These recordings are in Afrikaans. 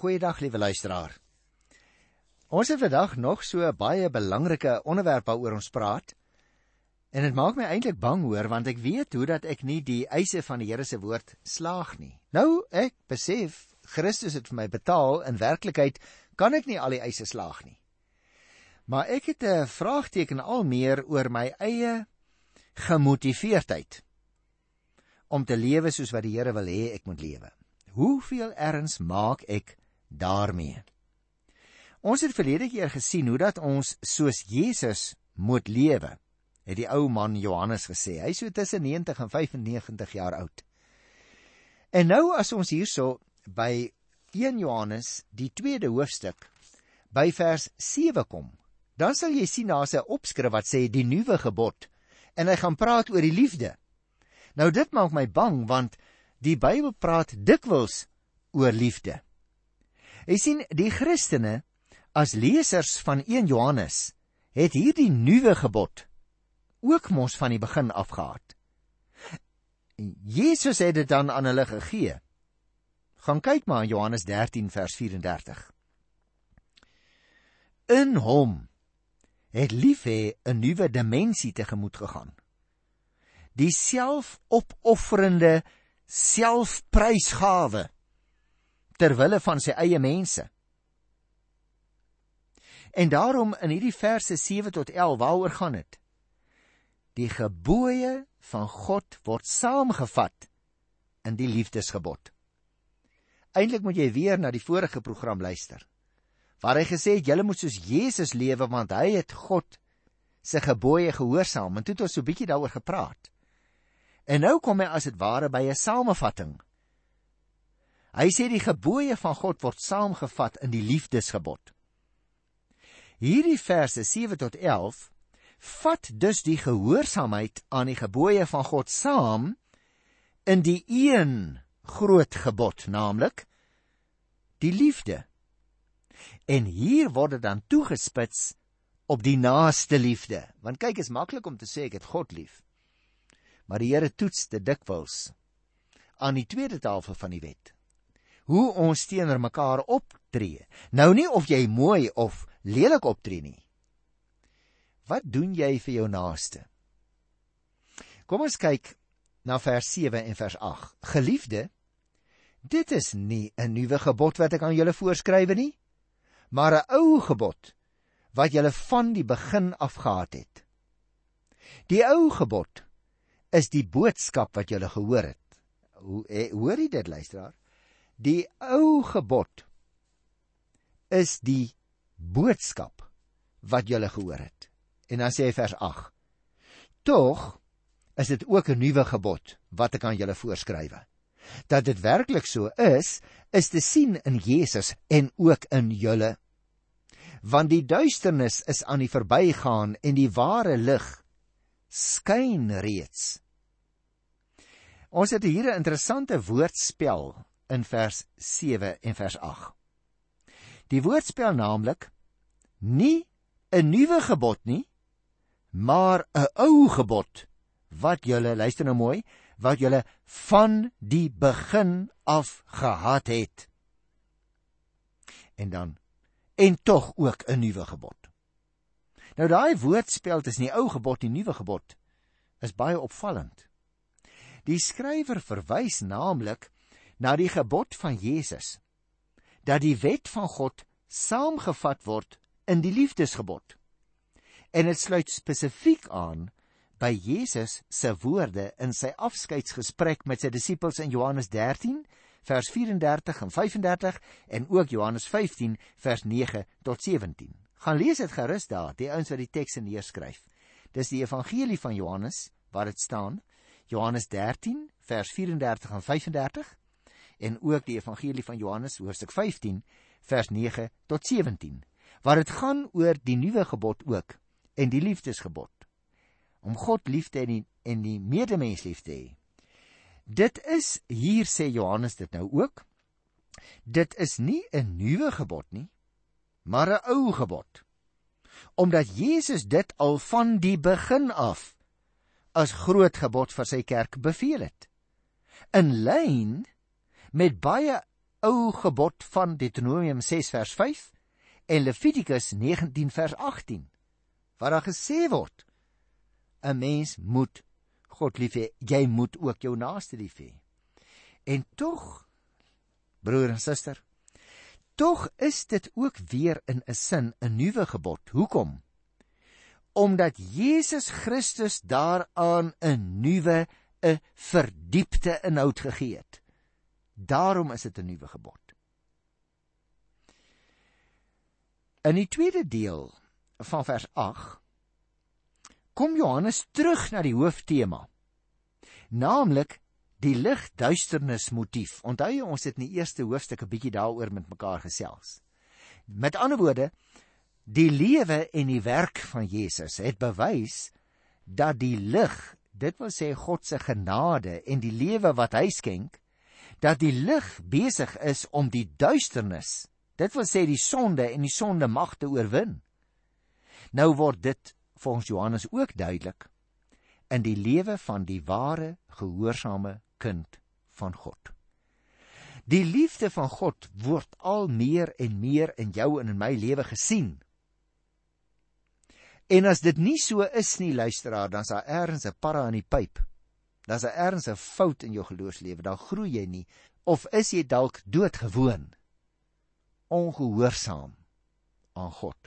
Goeiedag, liewe luisteraar. Ons het vandag nog so 'n baie belangrike onderwerp waaroor ons praat. En dit maak my eintlik bang hoor, want ek weet hoe dat ek nie die eise van die Here se woord slaag nie. Nou, ek besef, Christus het vir my betaal, in werklikheid kan ek nie al die eise slaag nie. Maar ek het 'n vraagteken al meer oor my eie gemotiveerdheid om te lewe soos wat die Here wil hê ek moet lewe. Hoeveel erns maak ek daarmee? Ons het verlede keer gesien hoe dat ons soos Jesus moet lewe, het die ou man Johannes gesê. Hy is so tussen 90 en 95 jaar oud. En nou as ons hierso by 1 Johannes, die 2de hoofstuk, by vers 7 kom, dan sal jy sien daar's 'n opskrif wat sê die nuwe gebod, en hy gaan praat oor die liefde. Nou dit maak my bang, want die Bybel praat dikwels oor liefde. Jy sien, die Christene, as lesers van 1 Johannes, het hierdie nuwe gebod ook mos van die begin af gehad. Jesus het dit dan aan hulle gegee. Gaan kyk maar in Johannes 13 vers 34. In hom het liefhê 'n nuwe dimensie tegemoet gegaan. Die selfopofferende selfprysgawe terwille van sy eie mense. En daarom in hierdie verse 7 tot 11, waaroor gaan dit? Die gebooie van God word saamgevat in die liefdesgebod. Eintlik moet jy weer na die vorige program luister, waar hy gesê het, julle moet soos Jesus lewe, want hy het God sy gebooie gehoorsaam, en toe het ons so 'n bietjie daaroor gepraat. En nou kom hy as het ware by 'n samevatting. Hy sê die gebooie van God word saamgevat in die liefdesgebod. Hierdie verse 7 tot 11 vat dus die gehoorsaamheid aan die gebooie van God saam in die een groot gebod, naamlik die liefde. En hier word dit dan toegespits op die naaste liefde. Want kyk, is maklik om te sê ek het God lief. Maar die Here toets dit dikwels aan die tweede tafel van die wet. Hoe ons teenoor mekaar optree. Nou nie of jy mooi of lelik optree nie. Wat doen jy vir jou naaste? Kom ons kyk na vers 7 en vers 8. Geliefde, dit is nie 'n nuwe gebod wat ek aan julle voorskrywe nie, maar 'n ou gebod wat julle van die begin af gehad het. Die ou gebod is die boodskap wat julle gehoor het. Hoor jy dit, luisteraar? Die ou gebod is die boodskap wat julle gehoor het. En dan sê hy vers 8. Tog is dit ook 'n nuwe gebod wat ek aan julle voorskrywe. Dat dit werklik so is te sien in Jesus en ook in julle. Want die duisternis is aan die verbygaan en die ware lig skyn reeds. Ons het hier 'n interessante woordspel in vers 7 en vers 8. Die woordspel naamlik nie 'n nuwe gebod nie, maar 'n ou gebod wat julle, luister nou mooi, wat julle van die begin af gehad het. En tog ook 'n nuwe gebod. Nou daai woordspel tussen die ou gebod en die nuwe gebod is baie opvallend. Die skrywer verwys naamlik na die gebod van Jesus, dat die wet van God saamgevat word in die liefdesgebod. En dit sluit spesifiek aan by Jesus se woorde in sy afskeidsgesprek met sy disippels in Johannes 13, vers 34 en 35, en ook Johannes 15, vers 9 tot 17. Gaan lees dit gerus daar, die ouens wat die tekste neerskryf. Dis die evangelie van Johannes, waar dit staan, Johannes 13, vers 34 en 35, en ook die evangelie van Johannes, hoofstuk 15, vers 9 tot 17, waar dit gaan oor die nuwe gebod ook, en die liefdesgebod, om God lief te hê en die medemens lief te hê. Dit is, hier sê Johannes dit nou ook, dit is nie 'n nuwe gebod nie, maar 'n ou gebod, omdat Jesus dit al van die begin af as groot gebod vir sy kerk beveel het, in lyn met baie ou gebod van Deuteronomium 6 vers 5 en Levitikus 19 vers 18, waar daar gesê word, 'n mens moet God lief hê, jy moet ook jou naaste lief hê. En tog, broer en suster, tog is dit ook weer in 'n sin 'n nuwe gebod. Hoekom? Omdat Jesus Christus daaraan 'n nuwe, 'n verdiepte inhoud gegee het. Daarom is dit 'n nuwe gebod. In die tweede deel van vers 8 kom Johannes terug na die hooftema, naamlik die lig-duisternis motief. Onthou jy, ons het in die eerste hoofstuk 'n bietjie daaroor met mekaar gesels. Met ander woorde, die lewe en die werk van Jesus het bewys dat die lig, dit wil sê God se genade en die lewe wat hy skenk, dat die lig besig is om die duisternis, dit wil sê die sonde en die sondemag te oorwin. Nou word dit volgens Johannes ook duidelik in die lewe van die ware, gehoorsame kind van God. Die liefde van God word al meer en meer in jou en in my lewe gesien. En as dit nie so is nie, luisteraar, dan is daar ergens 'n para in die pyp. Dan is daar ergens 'n fout in jou geloofslewe, dan groei jy nie, of is jy dalk doodgewoon, ongehoorsaam aan God.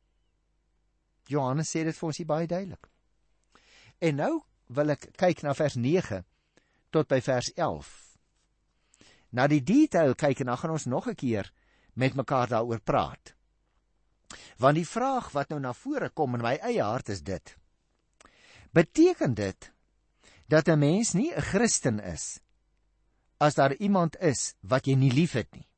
Johannes sê dit vir ons hier baie duidelik. En nou wil ek kyk na vers 9 tot by vers 11. Na die detail kyk en dan gaan ons nog 'n keer met mekaar daaroor praat. Want die vraag wat nou na vore kom in my eie hart is dit: beteken dit dat 'n mens nie 'n Christen is as daar iemand is wat jy nie liefhet nie?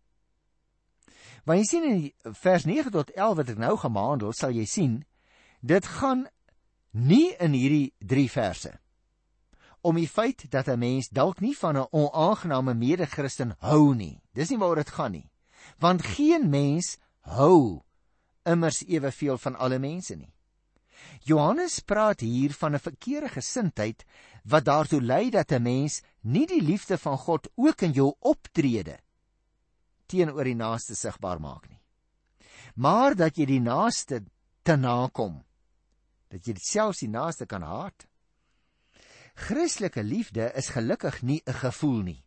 Want jy sien in vers 9 tot 11 wat ek nou gaan behandel, sal jy sien, dit gaan nie in hierdie 3 verse om die feit dat 'n mens dalk nie van 'n onaangename mede-Christen hou nie. Dis nie waaroor dit gaan nie. Want geen mens hou immers eweveel van alle mense nie. Johannes praat hier van 'n verkeerde gesindheid wat daartoe lei dat 'n mens nie die liefde van God ook in jou optrede teenoor die naaste sigbaar maak nie, maar dat jy die naaste te nakom, dat jy selfs die naaste kan haat. Christelike liefde is gelukkig nie 'n gevoel nie,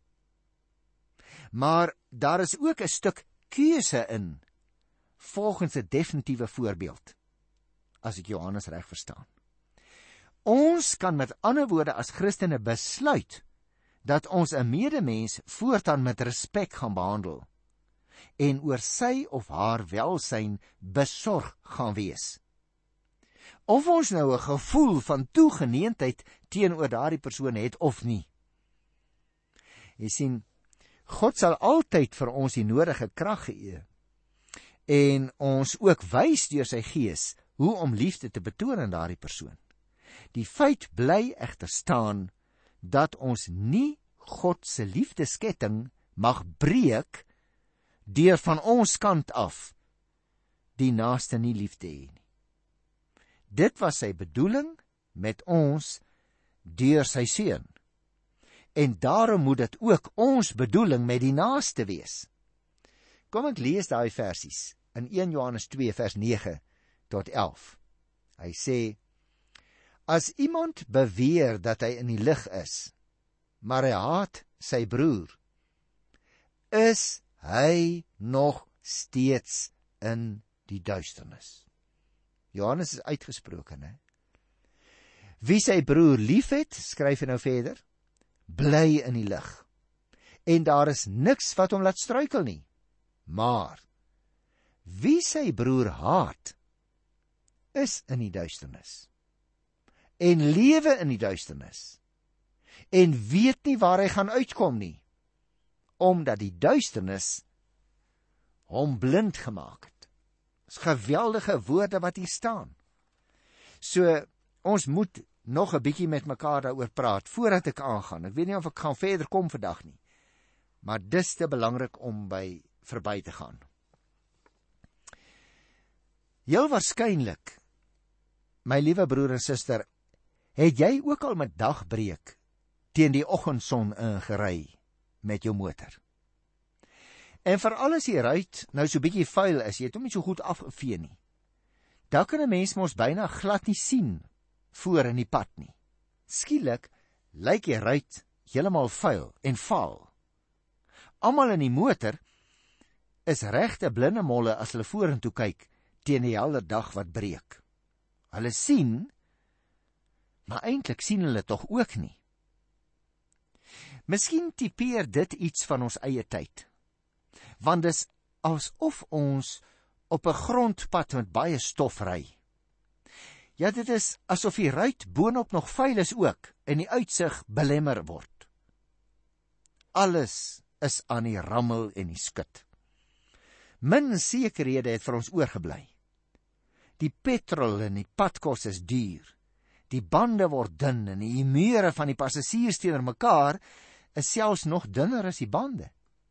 maar daar is ook 'n stuk keuse in, volgens 'n definitiewe voorbeeld, as ek Johannes reg verstaan. Ons kan met ander woorde as Christene besluit dat ons 'n medemens voortaan met respek gaan behandel en oor sy of haar welsyn besorg gaan wees. Of ons nou 'n gevoel van toegeneentheid teenoor daardie persoon het of nie. Jy sien, God sal altyd vir ons die nodige krag gee en ons ook wys deur sy Gees hoe om liefde te betoon aan daardie persoon. Die feit bly egter staan dat ons nie God se liefdesketting mag breek deur van ons kant af die naaste nie lief te hê nie. Dit was sy bedoeling met ons deur sy seun. En daarom moet dit ook ons bedoeling met die naaste wees. Kom ek lees daai versies in 1 Johannes 2 vers 9 tot 11. Hy sê: as iemand beweer dat hy in die lig is, maar hy haat sy broer, is hy nog steeds in die duisternis. Johannes is uitgesproken, hè? Wie sy broer liefhet, skryf hy nou verder, bly in die lig. En daar is niks wat hom laat struikel nie. Maar wie sy broer haat, is in die duisternis. En lewe in die duisternis. En weet nie waar hy gaan uitkom nie, omdat die duisternis hom blind gemaak het. Dis geweldige woorde wat hier staan. So, ons moet nog 'n bietjie met mekaar daaroor praat, voordat ek aangaan. Ek weet nie of ek gaan verder kom vandag nie, maar dis te belangrik om verby te gaan. Heel waarskynlik, my liewe broer en suster, het jy ook al met dagbreek teen die oggendson ingery met jou motor. En veral as die ruit nou so bietjie vuil is, jy het hom nie so goed afgevee nie, dan kan 'n mens mos byna glad nie sien voor in die pad nie. Skielik lyk die ruit heeltemal vuil en vaal. Almal in die motor is regte blinde molle as hulle vorentoe kyk teen die helder dag wat breek. Hulle sien, maar eintlik sien hulle tog ook nie. Miskien tipeer dit iets van ons eie tyd, want dis asof ons op 'n grondpad met baie stof ry. Ja, dit is asof die ruit boonop nog vuil is ook en die uitsig belemmer word. Alles is aan die rammel en die skud. Min sekerhede het vir ons oorgebly. Die petrol en die padkos is duur. Die bande word dun en die mure van die passasiers teenoor mekaar is selfs nog dunner as die bande.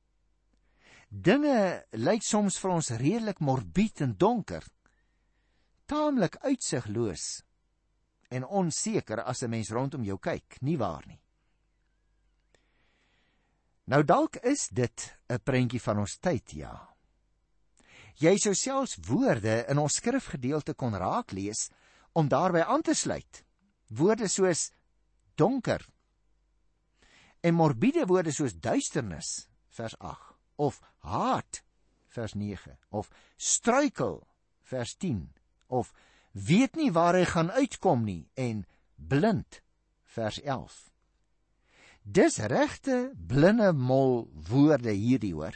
Dinge lyk soms vir ons redelik morbied en donker, taamlik uitsigloos en onseker as 'n mens rondom jou kyk, nie waar nie? Nou dalk is dit 'n prentjie van ons tyd, ja. Jy sou selfs woorde in ons skrifgedeelte kon raaklees om daarby aan te sluit. Woorde soos donker en morbiede woorde soos duisternis, vers 8, of haat, vers 9, of struikel, vers 10, of weet nie waar hy gaan uitkom nie, en blind, vers 11. Dis regte blinde mol woorde hierdie, hoor.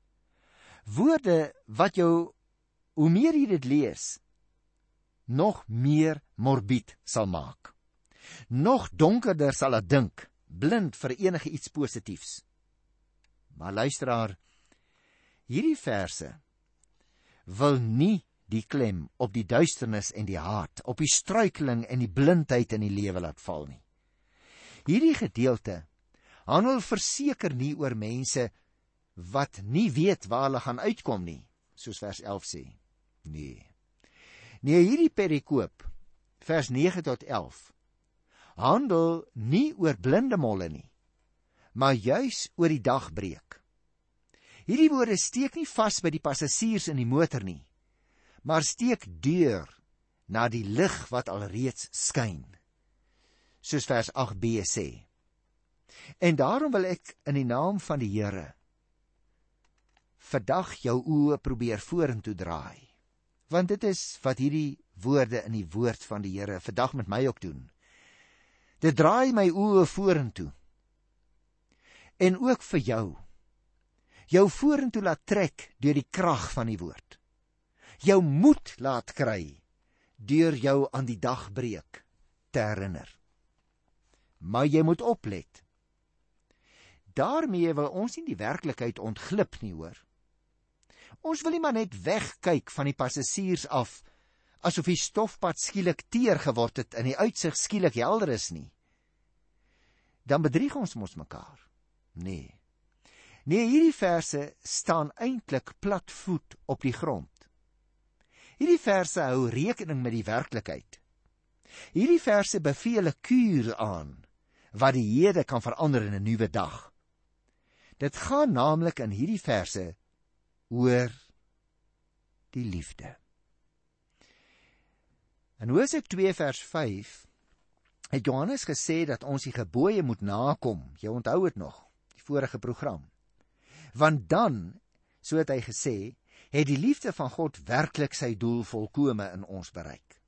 Woorde wat jou, hoe meer jy dit lees, nog meer morbied sal maak. Nog donkerder sal dit dink, blind vir enige iets positiefs. Maar luisteraar, hierdie verse wil nie die klem op die duisternis en die haat, op die struikeling en die blindheid in die lewe laat val nie. Hierdie gedeelte handel verseker nie oor mense wat nie weet waar hulle gaan uitkom nie, soos vers 11 sê. Nee, hierdie perikoop, vers 9 tot 11, handel nie oor blinde molle nie, maar juis oor die dagbreek. Hierdie woorde steek nie vas by die passasiers in die motor nie, maar steek deur na die lig wat alreeds skyn, soos vers 8b sê. En daarom wil ek in die naam van die Here vandag jou oë probeer vorentoe draai, want dit is wat hierdie woorde in die woord van die Here vandag met my ook doen. Dit draai my oë vorentoe, en ook vir jou vorentoe laat trek deur die krag van die woord, jou moed laat kry deur jou aan die dagbreek te herinner. Maar jy moet oplet. Daarmee wil ons nie die werklikheid ontglip nie, hoor. Ons wil nie maar net wegkyk van die passasiers af, asof die stofpad skielik teer geword het en die uitsig skielik helder is nie. Dan bedrieg ons mos mekaar. Nee, hierdie verse staan eintlik platvoet op die grond. Hierdie verse hou rekening met die werklikheid. Hierdie verse beveel 'n kuur aan, wat die hede kan verander in 'n nuwe dag. Dit gaan naamlik in hierdie verse oor die liefde. In Hosea 2 vers 5 het Johannes gesê dat ons die gebooie moet nakom. Jy onthou dit nog, die vorige program. Want dan, so het hy gesê, het die liefde van God werklik sy doel volkome in ons bereik.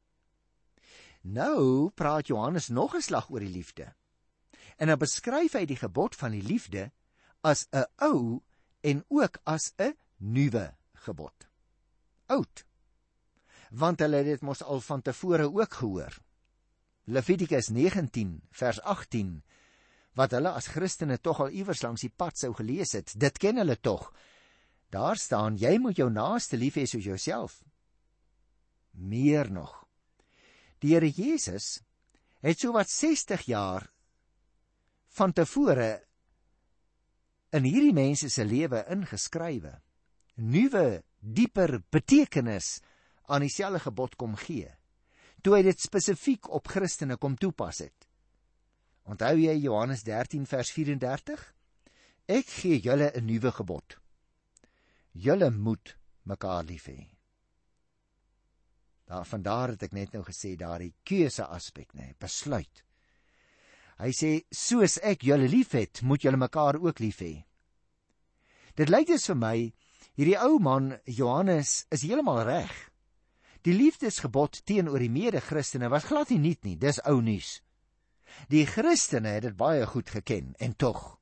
Nou praat Johannes nog 'n slag oor die liefde. En dan beskryf hy die gebod van die liefde as 'n ou en ook as 'n nuwe gebod. Oud, want hulle het dit mos al van tevore ook gehoor. Levitikus 19 vers 18, wat hulle as Christene tog al iewers langs die pad sou gelees het, dit ken hulle tog. Daar staan, jy moet jou naaste lief hê soos jouself. Meer nog, die Here Jesus het so wat 60 jaar van tevore in hierdie mense se lewe ingeskrywe, nuwe, dieper betekenis aan dieselfde gebod kom gee, toe hy dit spesifiek op Christene kom toepas het. Onthou jy Johannes 13 vers 34? Ek gee julle 'n nuwe gebod. julle moet mekaar lief hê. Vandaar het ek net nou gesê, daardie keuse aspek, besluit. Hy sê, soos ek julle lief het, moet julle mekaar ook lief hê. Dit lyk dus vir my, hierdie ou man, Johannes, is heeltemal reg. Die liefdesgebod teenoor die mede-Christene was glad nie nuut nie, dis ou nuus. Die Christene het dit baie goed geken, en tog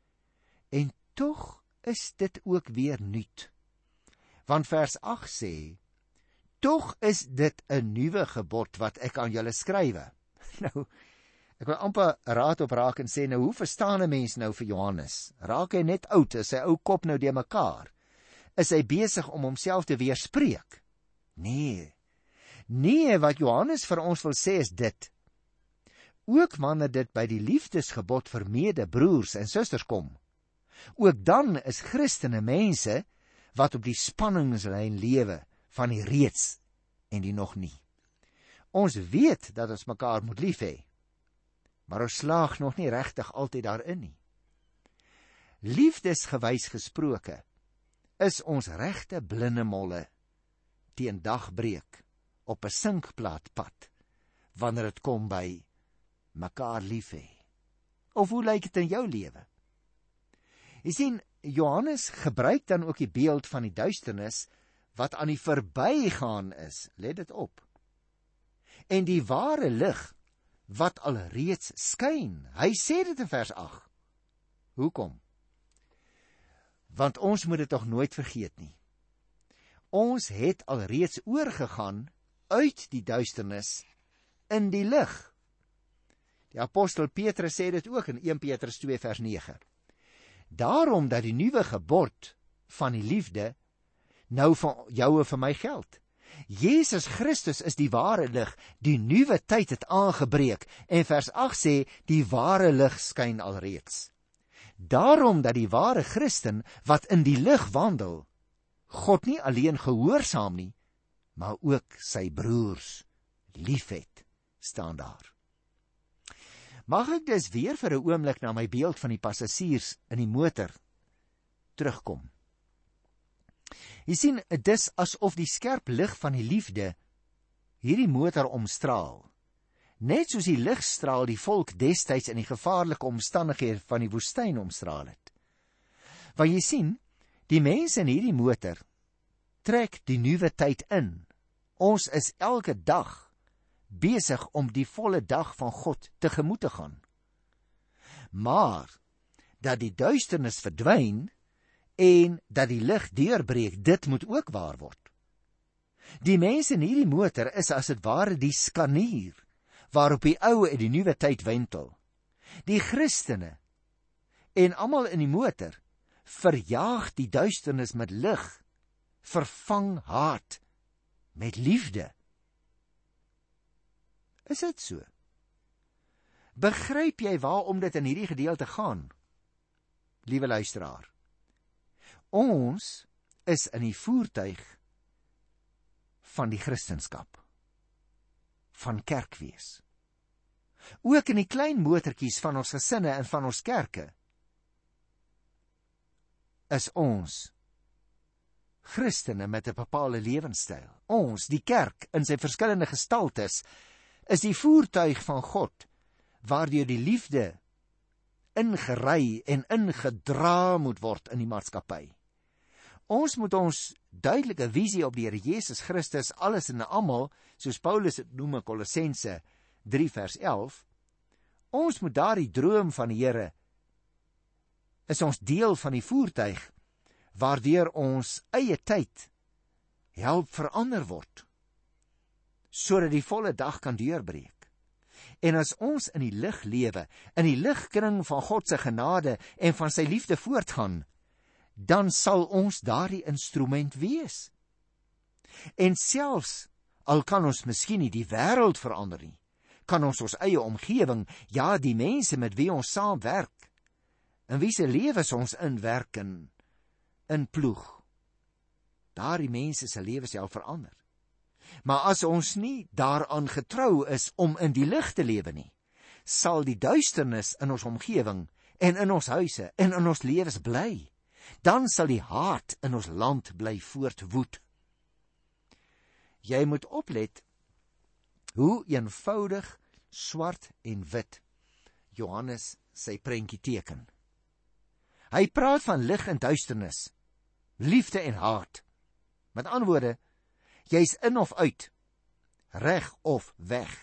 is dit ook weer nuut. Want vers 8 sê, tog is dit 'n nuwe gebod wat ek aan julle skrywe. Nou, ek wil amper raad op raak en sê, nou hoe verstaan 'n mens nou vir Johannes? Raak hy net oud, is sy ou kop nou de mekaar? Is hy besig om homself te weerspreek? Nee, wat Johannes vir ons wil sê is dit. Ook wanneer dit by die liefdesgebod vir medebroers en susters kom, ook dan is Christene mense wat op die spanningslyn lewe van die reeds en die nog nie. Ons weet dat ons mekaar moet lief hê, maar ons slaag nog nie regtig altyd daarin nie. Liefdesgewys gesproke is ons regte blinde molle teen dagbreek op 'n sinkplaatpad wanneer dit kom by mekaar lief hê. Of hoe lyk dit in jou lewe? Jy sien, Johannes gebruik dan ook die beeld van die duisternis wat aan die verbygaan is, let dit op. En die ware lig wat alreeds skyn. Hy sê dit in vers 8. Hoekom? Want ons moet dit tog nooit vergeet nie. Ons het alreeds oorgegaan uit die duisternis in die lig. Die apostel Petrus sê dit ook in 1 Petrus 2 vers 9. Daarom dat die nuwe gebod van die liefde nou van jou en vir my geld. Jesus Christus is die ware lig, die nuwe tyd het aangebreek, en vers 8 sê, die ware lig skyn alreeds. Daarom dat die ware Christen, wat in die lig wandel, God nie alleen gehoorsaam nie, maar ook sy broers liefhet, staan daar. Mag ek dus weer vir 'n oomblik na my beeld van die passasiers in die motor terugkom. Jy sien, dis asof die skerp lig van die liefde hierdie motor omstraal. Net soos die ligstraal die volk destyds in die gevaarlike omstandighede van die woestyn omstraal het. Want jy sien, die mense in hierdie motor trek die nuwe tyd in. Ons is elke dag besig om die volle dag van God tegemoet te gaan. Maar dat die duisternis verdwyn en dat die lig deurbreek, dit moet ook waar word. Die mense in hierdie motor is as dit ware die skanier waarop die ou en die nuwe tyd wentel. Die Christene en almal in die motor verjaag die duisternis met lig, vervang haat met liefde. Is dit so? Begryp jy waarom dit in hierdie gedeelte gaan? Liewe luisteraar, ons is in die voertuig van die Christenskap, van kerkwees. Ook in die klein motortjies van ons gesinne en van ons kerke is ons Christene met 'n bepaalde lewenstyl. Ons, die kerk in sy verskillende gestaltes, is die voertuig van God waardeur die liefde ingery en ingedra moet word in die maatskappy. Ons moet ons duidelike visie op die Here Jesus Christus, alles en almal, soos Paulus het noem in Kolossense 3 vers 11, ons moet daardie droom van die Here, is ons deel van die voertuig, waardeur ons eie tyd help verander word, sodat die volle dag kan deurbreek. En as ons in die lig lewe, in die ligkring van God se genade en van sy liefde voortgaan, dan sal ons daardie instrument wees. En selfs al kan ons miskien nie die wêreld verander nie, kan ons ons eie omgewing, ja, die mense met wie ons saamwerk, in wie se lewens ons inwerk en inploeg, daardie mense se lewens self verander. Maar as ons nie daaraan getrou is om in die lig te lewe nie, sal die duisternis in ons omgewing en in ons huise en in ons lewens bly. Dan sal die haat in ons land bly voortwoed. Jy moet oplet hoe eenvoudig swart en wit Johannes sy prentjie teken. Hy praat van lig en duisternis, liefde en haat. Met ander woorde, jy's in of uit, reg of weg.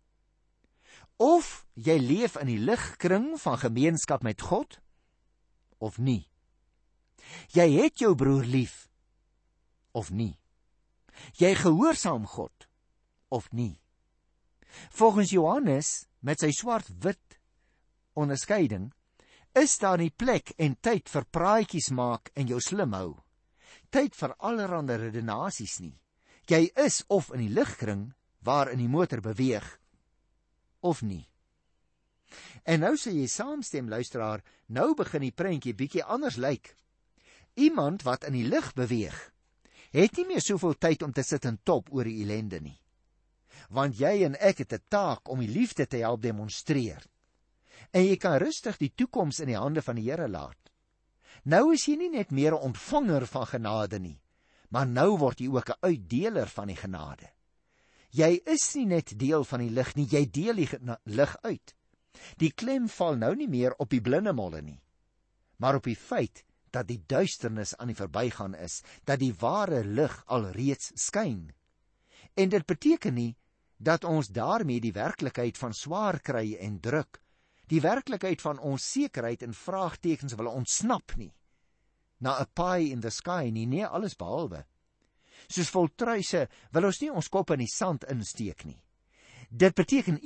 Of jy leef in die ligkring van gemeenskap met God, of nie. Jy het jou broer lief, of nie. Jy gehoorsaam God, of nie. Volgens Johannes, met sy swart-wit onderskeiding, is daar nie plek en tyd vir praatjies maak en jou slim hou. Tyd vir allerhande redenasies nie. Jy is of in die ligkring waarin die motor beweeg, of nie. En nou sê jy saamstem, luisteraar, nou begin die prentjie bietjie anders lyk. Iemand wat in die lig beweeg, het nie meer soveel tyd om te sit en top oor die ellende nie. Want jy en ek het 'n taak om die liefde te help demonstreer. En jy kan rustig die toekoms in die hande van die Here laat. Nou is jy nie net meer 'n ontvanger van genade nie, maar nou word jy ook 'n uitdeler van die genade. Jy is nie net deel van die lig nie, jy deel die lig uit. Die klem val nou nie meer op die blinde molle nie, maar op die feit dat die duisternis aan die verbygaan is, dat die ware lig alreeds skyn. En dit beteken nie dat ons daarmee die werklikheid van swaar kry en druk, die werklikheid van onsekerheid en vraagtekens wil ontsnap nie, na 'n pie in the sky nie, nee, alles behalwe. Soos voltruise wil ons nie ons kop in die sand insteek nie. Dit beteken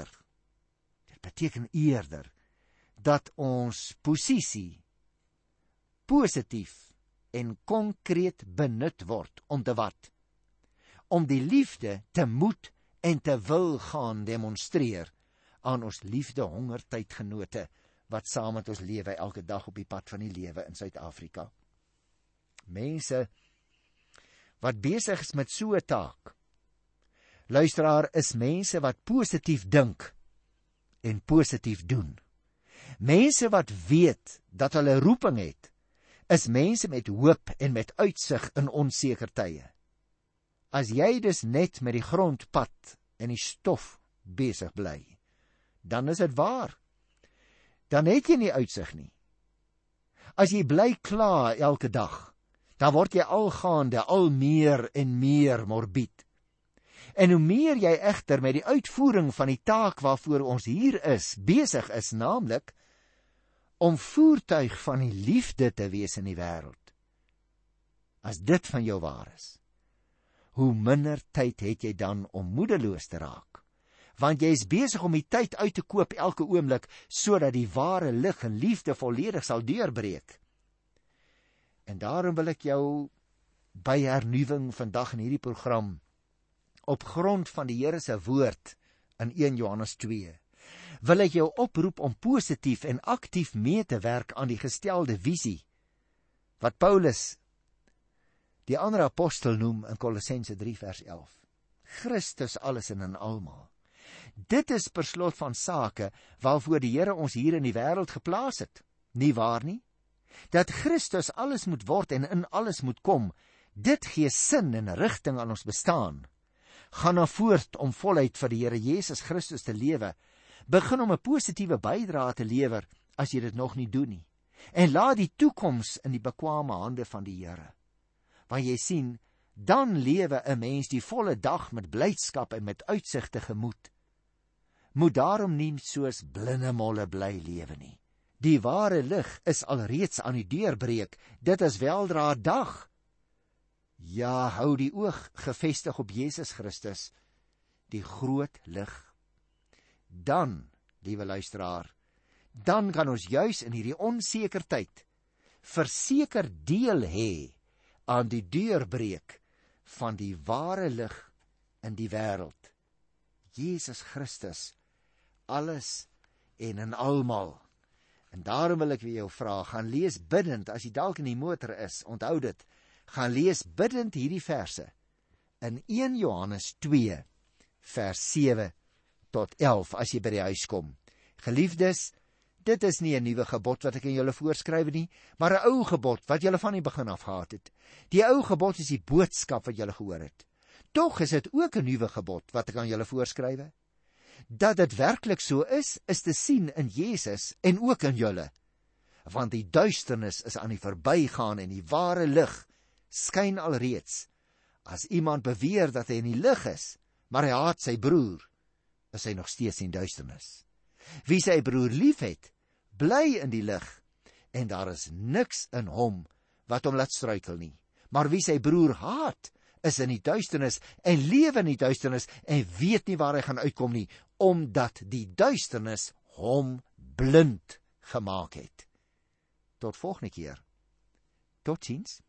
eerder dat ons posisie positief en konkreet benut word om te wat? Om die liefde te moet en te wil gaan demonstreer aan ons liefde honger tydgenote wat saam met ons lewe elke dag op die pad van die lewe in Suid-Afrika. Mense wat besig is met so 'n taak. Luisteraar, is mense wat positief dink en positief doen. Mense wat weet dat hulle roeping het, is mense met hoop en met uitsig in onseker tye. As jy dus net met die grondpad en die stof besig bly, dan is dit waar. Dan het jy nie uitsig nie. As jy bly kla elke dag, dan word jy algaande al meer en meer morbied. En hoe meer jy egter met die uitvoering van die taak waarvoor ons hier is, besig is, naamlik om voertuig van die liefde te wees in die wêreld. As dit van jou waar is, hoe minder tyd het jy dan om moedeloos te raak, want jy is besig om die tyd uit te koop elke oomblik, sodat die ware lig en liefde volledig sal deurbreek. En daarom wil ek jou by hernuwing vandag in hierdie program, op grond van die Here se woord in 1 Johannes 2, wil ek jou oproep om positief en aktief mee te werk aan die gestelde visie, wat Paulus, die ander apostel, noem in Kolossense 3 vers 11. Christus alles en in almal. Dit is per slot van sake waarvoor die Here ons hier in die wêreld geplaas het. Nie waar nie? Dat Christus alles moet word en in alles moet kom, dit gee sin en rigting aan ons bestaan. Gaan na voort om voluit vir die Here Jesus Christus te lewe. Begin om 'n positiewe bydrae te lewer as jy dit nog nie doen nie. En laat die toekoms in die bekwame hande van die Here. Want jy sien, dan lewe 'n mens die volle dag met blydskap en met uitsig tegemoet. Moet daarom nie soos blinde molle bly lewe nie. Die ware lig is alreeds aan die deurbreek. Dit is weldra dag. Ja, hou die oog gefestig op Jesus Christus, die groot lig. Dan, liewe luisteraar, dan kan ons juis in hierdie onseker tyd verseker deel hê aan die deurbreek van die ware lig in die wêreld. Jesus Christus, alles en in almal. En daarom wil ek weer jou vra, gaan lees bidtend, as jy dalk in die motor is, onthou dit, gaan lees bidtend hierdie verse in 1 Johannes 2 vers 7 tot 11 as jy by die huis kom. Geliefdes, dit is nie 'n nuwe gebod wat ek aan julle voorskryf nie, maar 'n ou gebod wat julle van die begin af gehad het. Die ou gebod is die boodskap wat julle gehoor het. Tog is dit ook 'n nuwe gebod wat ek aan julle voorskryf. Dat dit werklik so is te sien in Jesus en ook in julle. Want die duisternis is aan die verbygaan en die ware lig skyn alreeds. As iemand beweer dat hy in die lig is, maar hy haat sy broer, is hy nog steeds in duisternis. Wie sy broer liefhet, bly in die lig, en daar is niks in hom wat hom laat struikel nie. Maar wie sy broer haat, is in die duisternis en lewe in die duisternis en weet nie waar hy gaan uitkom nie, omdat die duisternis hom blind gemaak het. Tot volgende keer. Totsiens.